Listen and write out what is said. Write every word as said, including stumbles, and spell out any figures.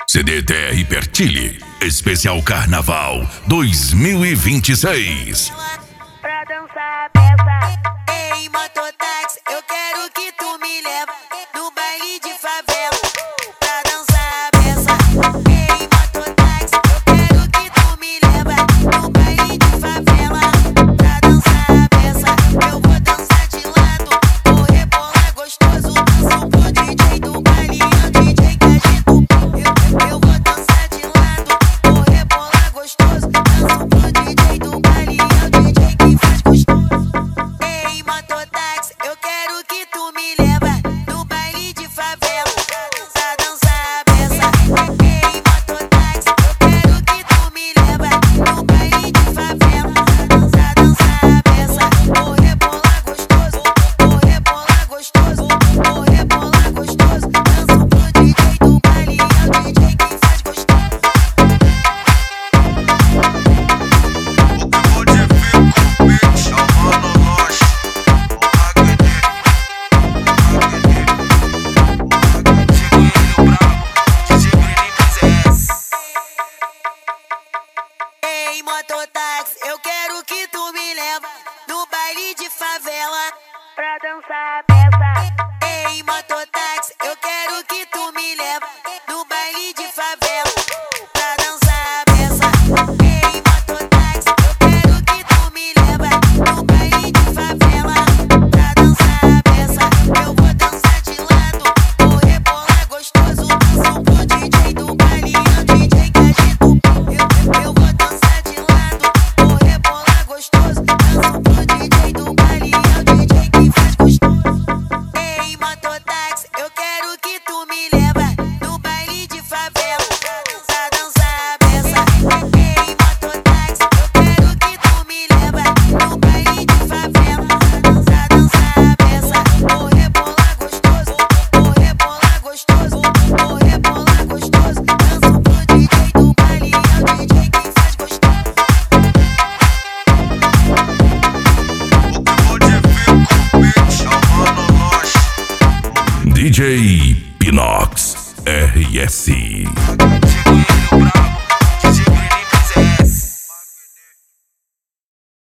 C D T R Pertile, especial Carnaval dois mil e vinte e seis. Pra dançar a peça. Ei, mototáxi, eu quero que tu me leva no baile de favela. Pra dançar a peça. Ei, mototáxi, eu quero que tu me leva no baile de favela. Pra dançar a peça, eu vou dançar de lado, vou rebolar gostoso, danço pro D J do baile, é o D J que agita o pau. Eu, eu vou dançar de lado, vou rebolar gostoso, danço pro D J do baile, é o D J que faz gostoso. Ei, mototáxi, eu quero que tu me leva no baile de favela. Pra dançar a peça. Ei, mototáxi, eu quero que tu me leva no baile de favela. Pra dançar a peça. Vou rebolar gostoso, vou rebolar gostoso, vou rebolar gostoso, danço pro D J do baile, é o D J que faz gostoso. Ei, mototáxi, eu quero que tu me leva no baile de favela. Pra dançar a peça. Ei, mototáxi, eu quero que tu me leva no baile de favela. Pra dançar a peça. Ei, mototáxi, eu quero que tu me leva no baile de favela. Pra dançar a peça, eu vou dançar de lado, vou rebolar gostoso, danço pro D J do baile, é o D J que agita o pau. Eu, eu vou dançar de lado, vou rebolar gostoso, danço pro D J do baile, é o D J que faz gostoso. Ei, mototáxi, eu quero que tu me leva no baile de favela. Pra dançar a peça. Ei, mototáxi, eu quero que tu me leva no baile de favela. Pra dançar a peça. Vou rebolar gostoso, vou rebolar gostoso, vou rebolar gostoso, danço pro D J do baile, é o D J que faz gostoso. D J Pinox R S.